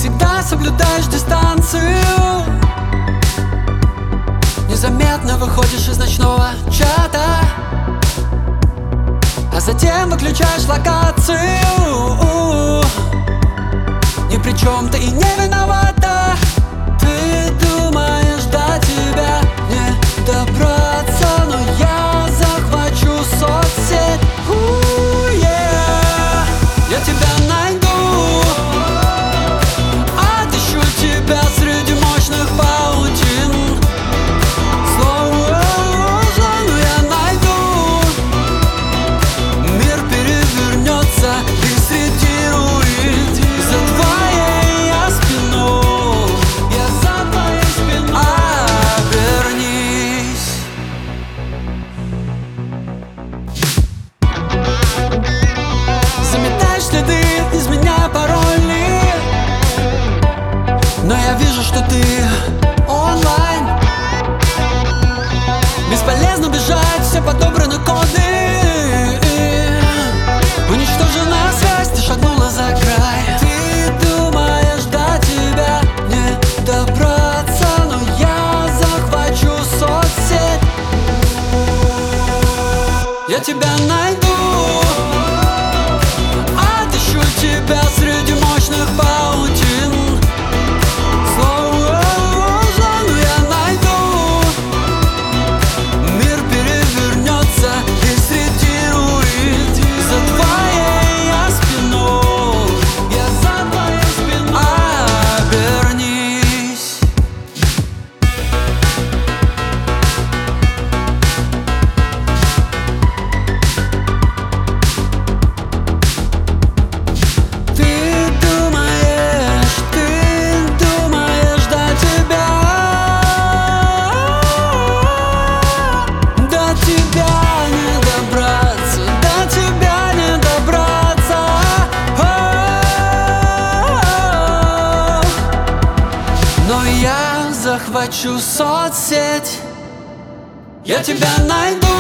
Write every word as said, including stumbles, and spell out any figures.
всегда соблюдаешь дистанцию, незаметно выходишь из ночного чата, а затем выключаешь локацию. Ни при чем ты и не виновата. Ты думаешь, до тебя не добраться, но я захвачу соцсеть. У, yeah. Я тебя найду, отыщу тебя среди мощных паутин. Сложно, но я найду. Мир перевернется и среди руин за твоей я спиной, я за твоей спиной. Обернись. Заметаешь следы, изменяя пароли, но я вижу, что ты онлайн. Бесполезно бежать, все подобраны коды. Уничтожена связь, ты шагнула за край. Ты думаешь, до тебя не добраться, но я захвачу соцсеть. Я тебя найду, отыщу тебя среди мощных паутин. Сложно, но я найду. Мир перевернется и среди руин за твоей я спиной, я за твоей спиной. Обернись. Ты думаешь, ты думаешь, до тебя, до тебя не добраться, до тебя не добраться. О-о-о. Но я захвачу соцсеть. Я тебя найду,